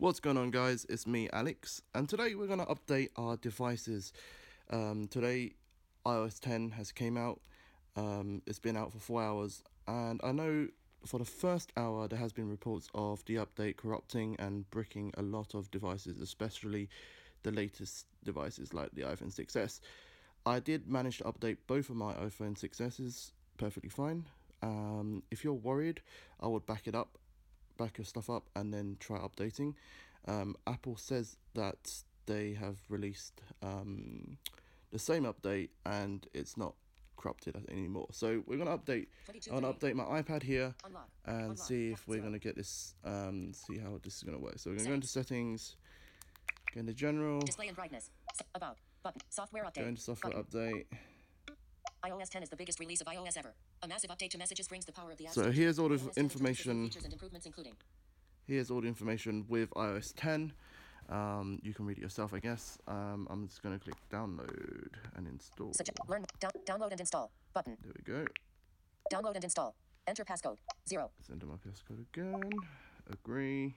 What's going on, guys? It's me, Alex, and today we're going to update our devices. Today iOS 10 has came out. It's been out for 4 hours, and I know for the first hour there has been reports of the update corrupting and bricking a lot of devices, especially the latest devices like the iPhone 6s. I did manage to update both of my iPhone 6s's perfectly fine. If you're worried, I would back your stuff up and then try updating. Apple says that they have released the same update and it's not corrupted anymore. So we're gonna update. I'm gonna update my iPad here and see if we're gonna get this. See how this is gonna work. So we're gonna go into settings, go into general, display and brightness, about button, software update, go into software update. iOS 10 is the biggest release of iOS ever. A massive update to messages brings the power of the app. So here's all the information. Features and improvements including. Here's all the information with iOS 10. You can read it yourself, I guess. I'm just going to click download and install. Download and install button. There we go. Download and install. Enter passcode 0. Let's enter my passcode again. Agree.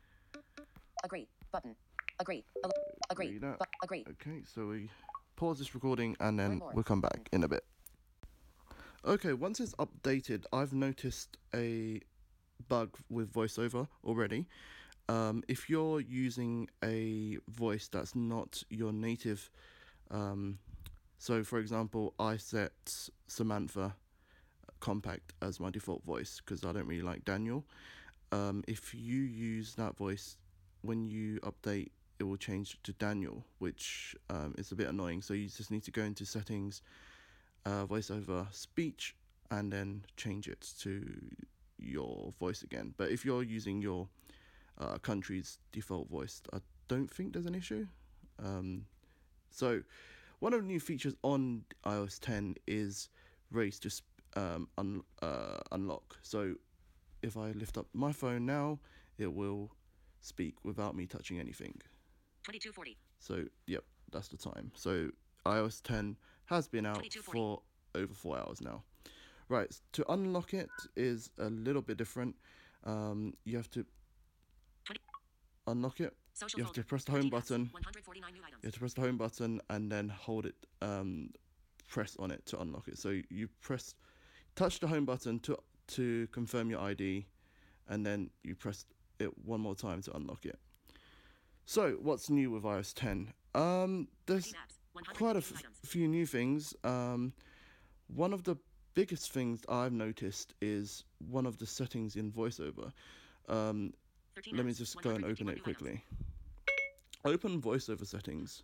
Agree button. Agree. Agree. Agree. Okay, so we pause this recording and then we'll come back in a bit. Okay, once it's updated, I've noticed a bug with VoiceOver already. If you're using a voice that's not your native, so for example, I set Samantha Compact as my default voice because I don't really like Daniel. If you use that voice, when you update, it will change to Daniel, which is a bit annoying. So you just need to go into settings, VoiceOver speech, and then change it to your voice again. But if you're using your country's default voice, I don't think there's an issue. So one of the new features on iOS 10 is raise to unlock. So if I lift up my phone now, it will speak without me touching anything. 2240. So yep, that's the time. So iOS 10 has been out for over 4 hours now. Right, to unlock it is a little bit different. You have to unlock it. You have to press the home button. You have to press the home button and then hold it, press on it to unlock it. So you touch the home button to confirm your ID, and then you press it one more time to unlock it. So what's new with iOS 10? There's quite a few new things. One of the biggest things I've noticed is one of the settings in VoiceOver. Let me just go and open it quickly. Open VoiceOver settings.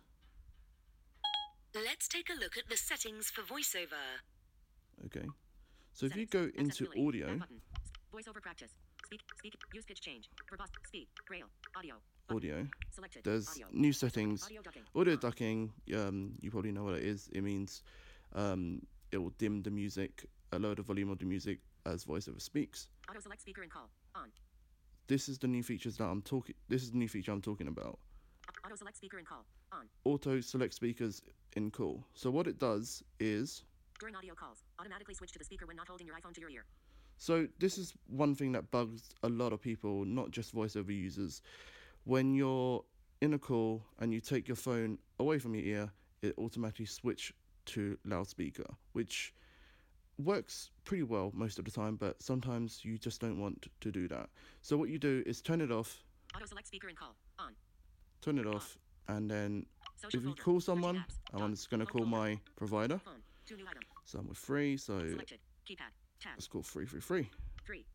Let's take a look at the settings for VoiceOver. Okay. So if you go into audio. VoiceOver practice. Speak. Use pitch change. Verbose. Speak. Braille. Audio. Audio. Selected. There's Audio. new settings. Audio ducking. You probably know what it is. It means it will dim the music, lower the volume of the music as VoiceOver speaks. Auto select speaker and call on. This is the new features that I'm talking. This is the new feature I'm talking about. Auto select speaker and call on. Auto select speakers in call. So what it does is, during audio calls, automatically switch to the speaker when not holding your iPhone to your ear. So this is one thing that bugs a lot of people, not just VoiceOver users. When you're in a call and you take your phone away from your ear, it automatically switches to loudspeaker, which works pretty well most of the time, but sometimes you just don't want to do that. So what you do is turn it off. Auto select speaker and call on. Turn it off, and then if you call someone, I'm just going to call my provider. So I'm with free, so let's call 333. 3.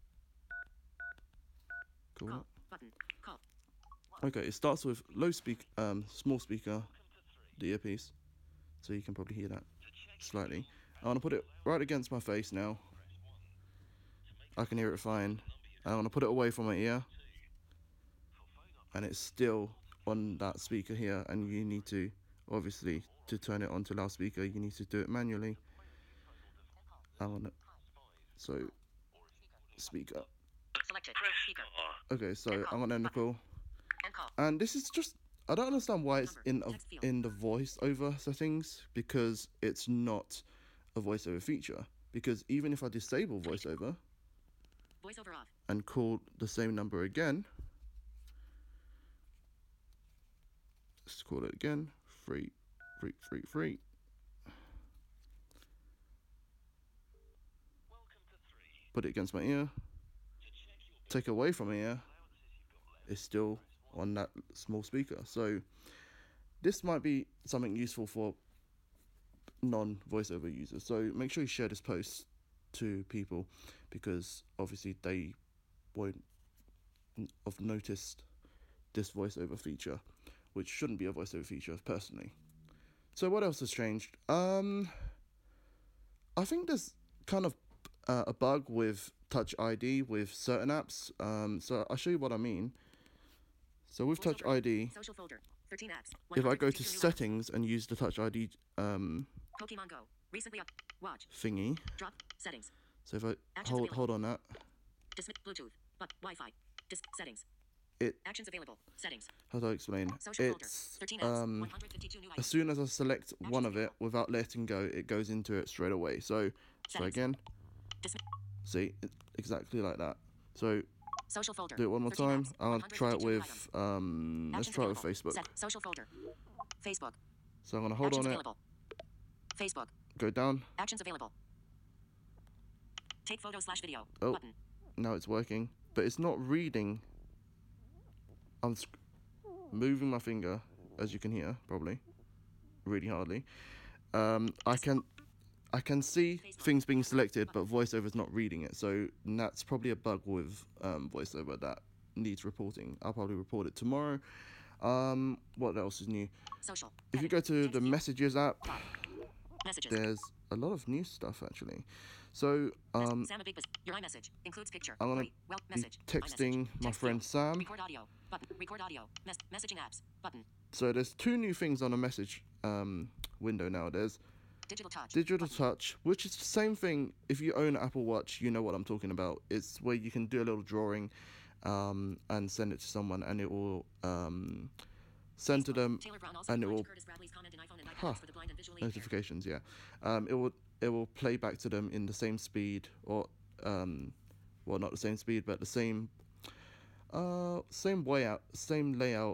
Cool. Call button. Call. Okay, it starts with small speaker, the earpiece, so you can probably hear that slightly. I want to put it right against my face now. I can hear it fine. I want to put it away from my ear, and it's still on that speaker here, and you need to, obviously, to turn it onto loudspeaker, you need to do it manually. So, speaker. Selected. Speaker. Okay, so I'm gonna end the call. And this is just, I don't understand why it's in the VoiceOver settings, because it's not a VoiceOver feature. Because even if I disable VoiceOver off and call the same number again, Let's call it again. Free. Put it against my ear. Take away from my ear. It's still on that small speaker. So this might be something useful for non-voiceover users. So make sure you share this post to people, because obviously they won't have noticed this voiceover feature, which shouldn't be a voiceover feature personally. So what else has changed? I think there's kind of a bug with Touch ID with certain apps. So I'll show you what I mean. So with Touch ID, Social folder. 13 apps. if I go to 152 new apps. settings and use the Touch ID Pokemon Go. Recently up. Watch. thingy, Drop. Settings. so if I Actions available. hold on that, Dismiss. Bluetooth. But Wi-Fi. Settings. it, Actions available. Settings. how do I explain? Social folder. It's 13 apps. 152 new as items. soon as I select one of it without letting go, it goes into it straight away. So try Settings. again. Dismiss. See, exactly like that. So Social folder. do it one more 13 time. apps. I'm gonna try it 152 new with items. let's Actions try it with available. Facebook. Social folder. Facebook. So I'm gonna hold Actions on it, available. Facebook. go down. Actions available. Take photo/video. Oh. Button. Now it's working, but it's not reading. I'm moving my finger, as you can hear, probably, really hardly. I can see things being selected, but VoiceOver's not reading it. So that's probably a bug with VoiceOver that needs reporting. I'll probably report it tomorrow. What else is new? Social. If you go to the Messages app, Messages. there's a lot of new stuff actually. So Sam a big your iMessage includes picture. I'm gonna 3. Well, be message. texting iMessage. my Text friend field. Sam. Record audio. Button. Record audio. Messaging apps. Button. So there's two new things on the message window now. There's Digital touch. Digital Button. Touch, which is the same thing. If you own an Apple Watch, you know what I'm talking about. It's where you can do a little drawing and send it to someone, and it will send to them, Taylor Brown also and it replied will to Curtis Bradley's comment in iPhone and iPad Huh. for the blind and visually impaired. notifications. Yeah, it will play back to them in the same speed, or well, not the same speed, but the same layout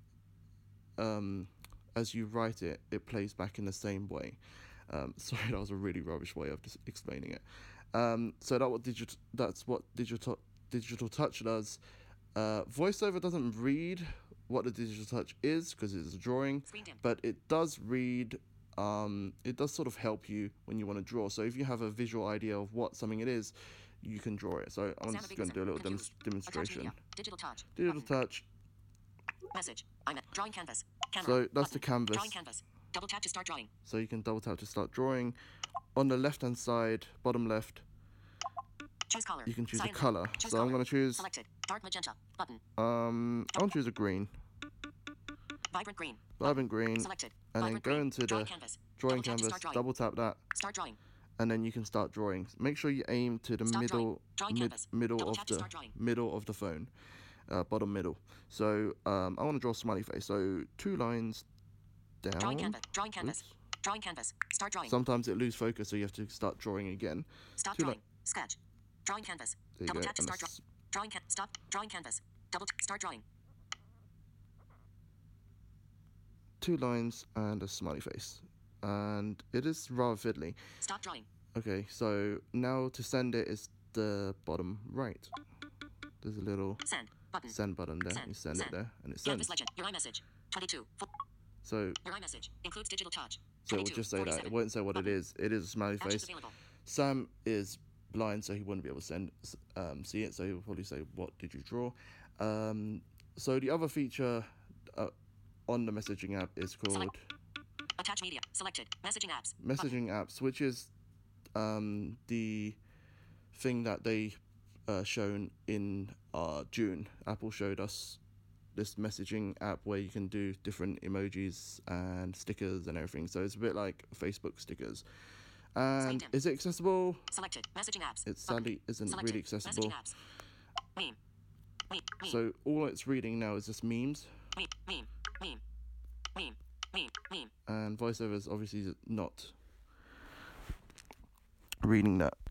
as you write it. It plays back in the same way. Sorry, that was a really rubbish way of just explaining it. So that's what digital touch does. VoiceOver doesn't read what the digital touch is because it's a drawing, Screen dim. but it does read. It does sort of help you when you want to draw. So if you have a visual idea of what something it is, you can draw it. So I'm Sam just a going to do a little confused. Attach demonstration. media. Digital touch. Digital Button. touch. Message. Drawing canvas. Camera. So that's the Button. canvas. Drawing canvas. Double tap to start drawing. So you can double tap to start drawing. On the left hand side, bottom left, Choose color. you can choose a Cyan. color. Choose So I'm color. going to choose Selected. Dark magenta. Button. I want to choose a green, Vibrant green. vibrant green, Selected. and then Vibrant go green. into Drawing the canvas. drawing Double tap to canvas, start drawing. double tap that, Start drawing. and then you can start drawing. Make sure you aim to the Stop middle drawing. Drawing canvas. middle Double of tap to start drawing. the phone, bottom middle. So I want to draw a smiley face. So 2 lines down. Drawing canvas. Drawing canvas. Oops. Drawing canvas. Start drawing. Sometimes it lose focus, so you have to start drawing again. Stop 2 drawing. Sketch. Drawing canvas. There you Double go. tap to And start that's drawing. Stop. Drawing canvas. Start drawing. 2 lines and a smiley face, and it is rather fiddly. Stop drawing. Okay, so now to send it is the bottom right. There's a little Send. Button. send button there. Send. You send it Send. there, and it Canvas sends. legend. Your iMessage. 22. So Your iMessage includes digital touch. it will 22, just say that. 47. It won't say what it is. It is a smiley Actions face. available. Sam is blind, so he wouldn't be able to see it. So he will probably say, "What did you draw?" So the other feature on the messaging app is called Select. Attach media. Selected. Messaging apps. messaging apps, which is the thing that they shown in June. Apple showed us this messaging app where you can do different emojis and stickers and everything. So it's a bit like Facebook stickers. And dim. is it accessible? Selected. Messaging apps. It sadly isn't Selected. really accessible. Messaging apps. Meme. Meme. Meme. So all it's reading now is just memes, Meme. Meme. Meme. Meme. Meme. Meme. and VoiceOver is obviously not reading that.